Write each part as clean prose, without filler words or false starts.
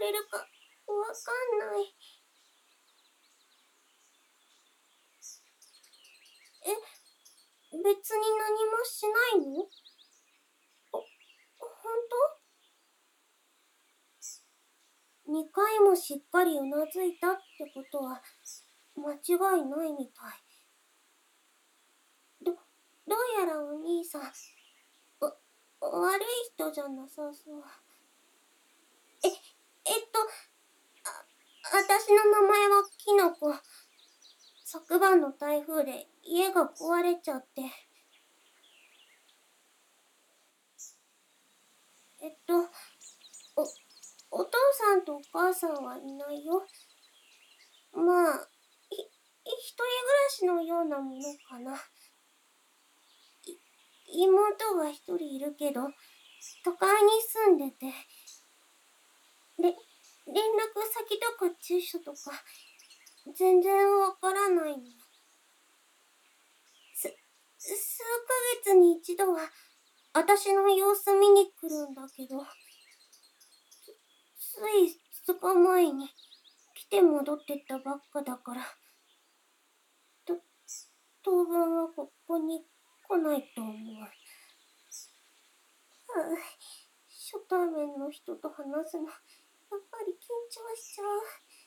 れるかわかんない。別に何もしないの？ほんと？2回もしっかりうなずいたってことは間違いないみたい。どうやらお兄さん、悪い人じゃなさそう。私の名前はキノコ。昨晩の台風で家が壊れちゃって。お父さんとお母さんはいないよ。まあ、一人暮らしのようなものかな。妹は一人いるけど、都会に住んでて。連絡先とか住所とか、全然わからないの。数ヶ月に一度は、私の様子見に来るんだけど、つい2日前に来て戻ってったばっかだから、当分はここに来ないと思う。初対面の人と話すの、やっぱり緊張しちゃう。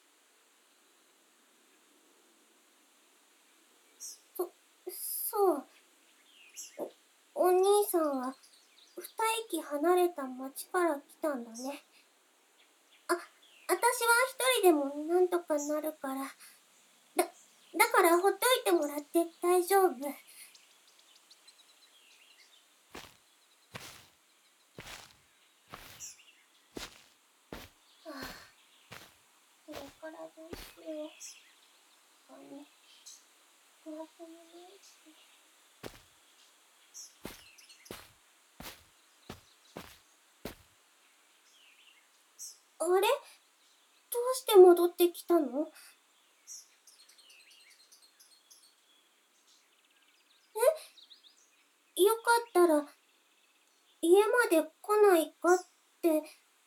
そう。お兄さんは、2駅離れた町から来たんだね。私は一人でもなんとかなるから。だからほっといてもらって大丈夫。これからどうしよう。あれ？どうして戻ってきたの？よかったら、家まで来ないかって、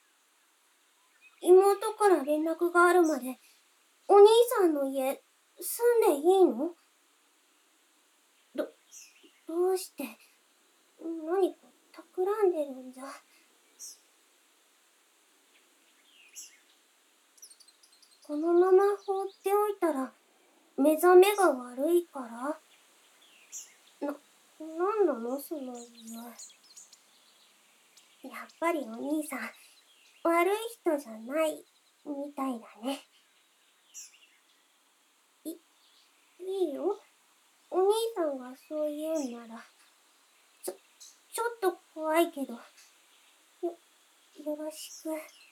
妹から連絡があるまで、お兄さんの家、住んでいいの？どうして、何か企んでるんじゃ。このまま放っておいたら、目覚めが悪いから？なんなのその理由。やっぱりお兄さん、悪い人じゃないみたいだね。いいよ。お兄さんがそう言うんなら。ちょっと怖いけど、よろしく。